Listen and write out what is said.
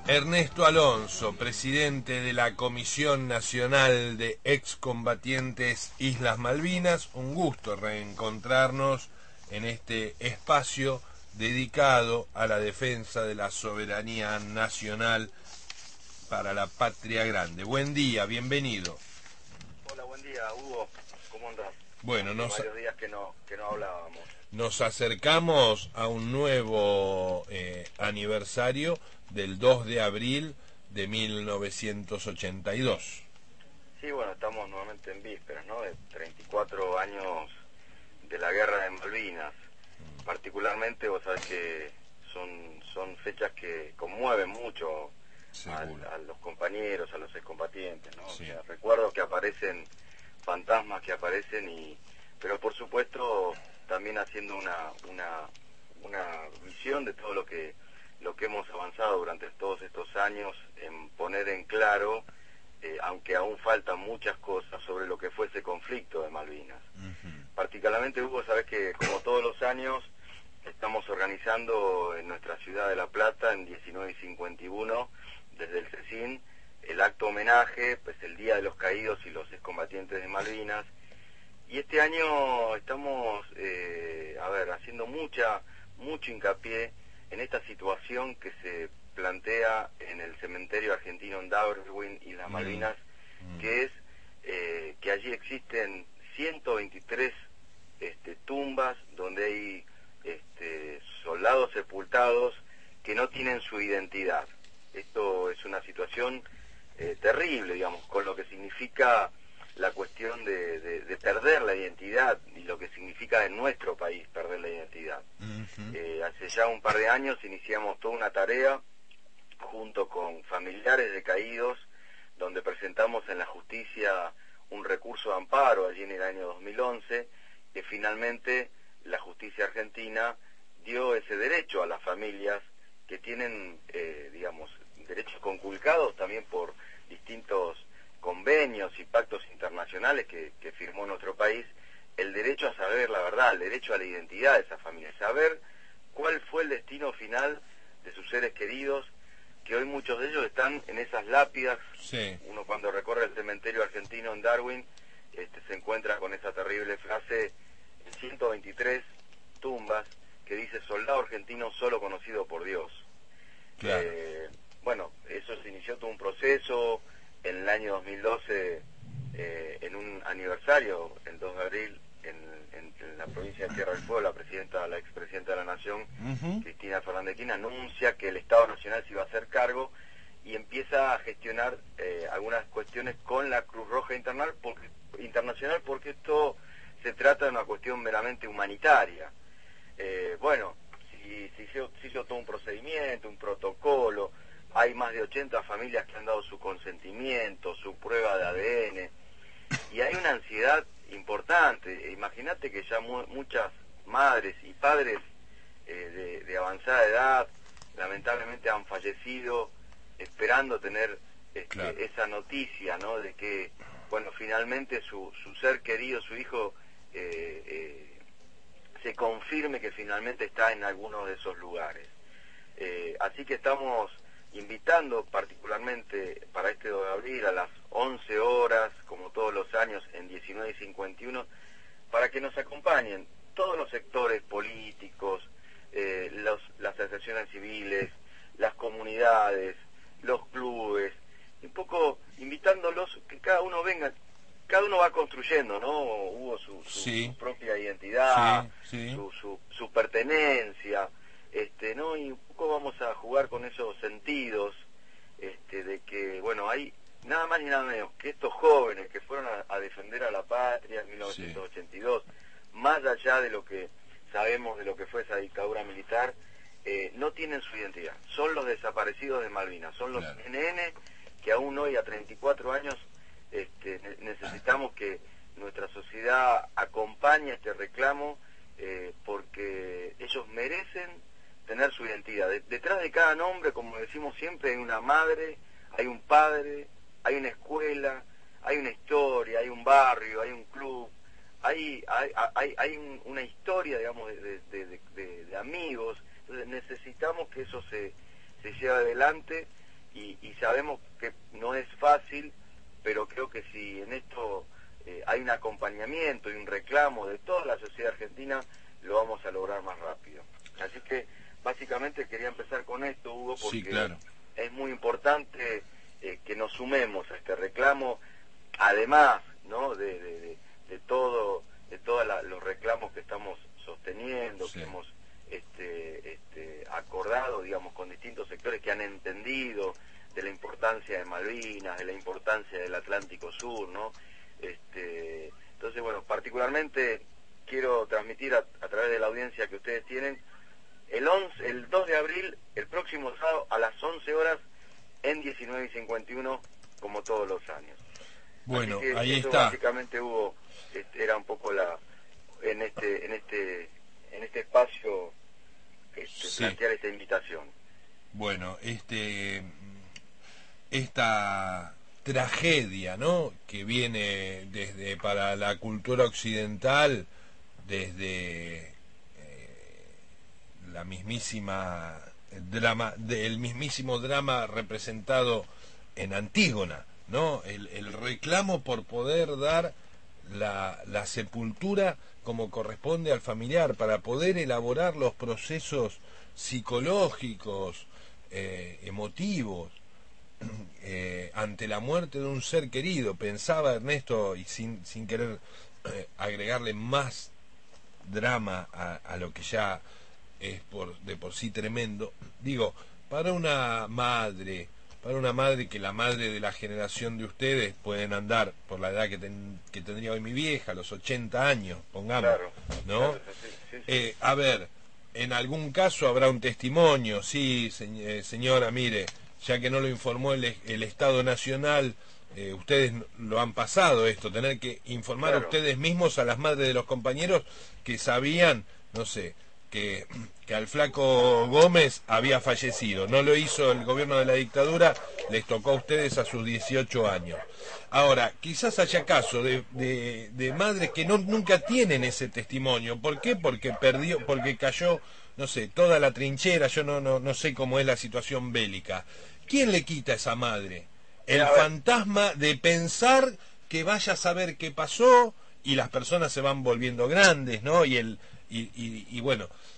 Ernesto Alonso, presidente de la Comisión Nacional de Excombatientes Islas Malvinas, un gusto reencontrarnos en este espacio dedicado a la defensa de la soberanía nacional para la patria grande. Buen día, bienvenido. Hola, buen día, Hugo. ¿Cómo andás? Bueno, Hace varios días que no hablábamos. nos acercamos a un nuevo aniversario del 2 de abril de 1982. Sí, bueno, estamos nuevamente en vísperas, ¿no? De 34 años de la guerra de Malvinas. Particularmente, vos sabés que son fechas que conmueven mucho a los compañeros, a los excombatientes, ¿no? Sí. O sea, recuerdo que aparecen fantasmas que aparecen pero por supuesto también haciendo una visión de todo lo que hemos avanzado durante todos estos años en poner en claro, aunque aún faltan muchas cosas sobre lo que fue ese conflicto de Malvinas. Particularmente, Hugo, sabés que como todos los años estamos organizando en nuestra ciudad de La Plata, en 19 y 51, desde el CECIN, el acto homenaje, pues el Día de los Caídos y los Excombatientes de Malvinas. Y este año estamos, haciendo mucho hincapié en esta situación que se plantea en el cementerio argentino en Darwin y las Malvinas, que es que allí existen 123 tumbas donde hay soldados sepultados que no tienen su identidad. Esto es una situación terrible, digamos, con lo que significa la cuestión de perder la identidad y lo que significa en nuestro país perder la identidad. Hace ya un par de años iniciamos toda una tarea junto con familiares de caídos, donde presentamos en la justicia un recurso de amparo allí en el año 2011, que finalmente la justicia argentina dio ese derecho a las familias que tienen, derechos conculcados también por distintos convenios y pactos internacionales que firmó nuestro país, el derecho a saber la verdad, el derecho a la identidad de esa familia, saber cuál fue el destino final de sus seres queridos, que hoy muchos de ellos están en esas lápidas. Sí. Uno cuando recorre el cementerio argentino en Darwin, se encuentra con esa terrible frase en 123 tumbas que dice soldado argentino solo conocido por Dios. Claro. Bueno, eso se inició todo un proceso en el año 2012, en un aniversario, el 2 de abril, en la provincia de Tierra del Fuego, la expresidenta de la Nación, Cristina Fernández de Kirchner, anuncia que el Estado Nacional se iba a hacer cargo y empieza a gestionar algunas cuestiones con la Cruz Roja Internacional, porque esto se trata de una cuestión meramente humanitaria. Se hizo todo un procedimiento, un protocolo, hay más de 80 familias que han dado su consentimiento, su prueba de ADN, y hay una ansiedad importante. Imagínate que ya muchas madres y padres de avanzada edad lamentablemente han fallecido esperando tener Claro. esa noticia, ¿no? De que, bueno, finalmente su ser querido, su hijo, se confirme que finalmente está en alguno de esos lugares. Así que estamos invitando particularmente para este 2 de abril a las 11 horas, como todos los años, en 19 y 51, para que nos acompañen todos los sectores políticos, las asociaciones civiles, las comunidades, los clubes, un poco invitándolos que cada uno venga. Cada uno va construyendo, ¿no? Hubo su propia identidad, su pertenencia, ¿no? Y un poco vamos a jugar con esos sentidos, de que, bueno, hay nada más ni nada menos que estos jóvenes que fueron a defender a la patria en 1982, más allá de lo que sabemos de lo que fue esa dictadura militar, no tienen su identidad. Son los desaparecidos de Malvinas, son los NN que aún hoy, a 34 años, necesitamos que nuestra sociedad acompañe este reclamo, porque ellos merecen tener su identidad. Detrás de cada nombre, como decimos siempre, hay una madre, hay un padre, hay una escuela, hay una historia, hay un barrio, hay un club, hay una historia, digamos, de amigos. Entonces necesitamos que eso se lleve adelante y sabemos que no es fácil, pero creo que si en esto hay un acompañamiento y un reclamo de toda la sociedad argentina, lo vamos a lograr más rápido. Así que básicamente quería empezar con esto, Hugo, porque sí, claro, es muy importante que nos sumemos a este reclamo, además, ¿no?, de todos los reclamos que estamos sosteniendo, sí, que hemos acordado, digamos, con distintos sectores que han entendido de la importancia de Malvinas, de la importancia del Atlántico Sur, ¿no? Entonces, bueno, particularmente quiero transmitir a través de la audiencia que ustedes tienen el 2 de abril, el próximo sábado a las 11 horas en 19:51, como todos los años. bueno, Así que ahí eso está. básicamente, Hugo, era un poco en este espacio Sí. plantear esta invitación. Bueno, esta tragedia, ¿no?, que viene desde para la cultura occidental, desde la mismísima el mismísimo drama representado en Antígona, ¿no? El reclamo por poder dar la sepultura como corresponde al familiar, para poder elaborar los procesos psicológicos, emotivos, ante la muerte de un ser querido. Pensaba Ernesto, y sin querer agregarle más drama a lo que ya es de por sí tremendo, digo, para una madre que la madre de la generación de ustedes pueden andar por la edad que tendría hoy mi vieja, los 80 años, pongamos, Claro, ¿no? claro, sí. A ver, en algún caso habrá un testimonio, sí, señora, mire, ya que no lo informó el Estado Nacional, ustedes lo han pasado esto, tener que informar Claro. ustedes mismos a las madres de los compañeros que sabían, no sé, que al flaco Gómez había fallecido. No lo hizo el gobierno de la dictadura, les tocó a ustedes a sus 18 años. Ahora, quizás haya caso de madres que nunca tienen ese testimonio. ¿Por qué? Porque cayó, no sé, toda la trinchera. Yo no sé cómo es la situación bélica. ¿Quién le quita a esa madre el fantasma de pensar que vaya a saber qué pasó? Y las personas se van volviendo grandes, ¿no? Y bueno,